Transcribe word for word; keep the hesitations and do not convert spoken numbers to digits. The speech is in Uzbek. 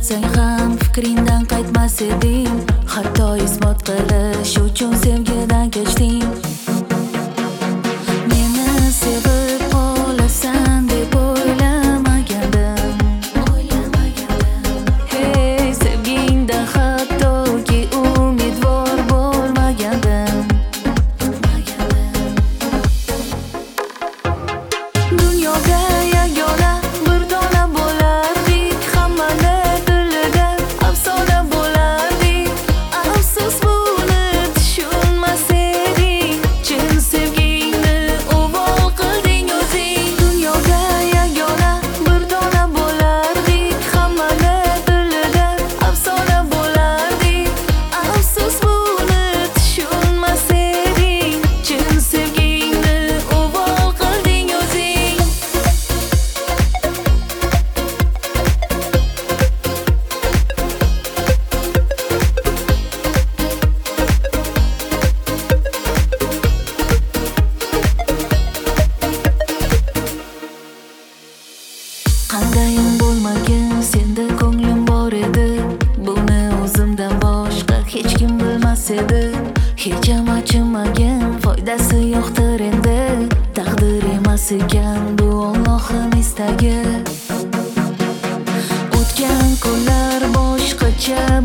bo'lsang ham fikringdan qaytmas eding. Hatto isbot qilish uchun sevgidan kechding. Meni sevib qolasan deb o'ylamagandim. Hey, sevgingdan hattoki umidvor bo'lmagandim. Dunyoga yagona bir dona bo'lardik, hammani tilida afsona bo'lardik. Afsus buni tushunmas eding, chin sevgingni uvol qilding o'zing. Dunyoga yagona bir dona bo'lardik, hammani tilida afsona bo'lardik. Afsus buni tushunmas eding, chin sevgingni uvol qilding o'zing. Qandayim bo'lmagin, senda ko'nglim bor edi. Buni o'zimdan boshqa hech kim bilmas edi. Hech ham achinmagin, foydasi yo'qdir endi. Taqdir emas ekan bu Allohim istagi. O'tgan kunlar boshqacha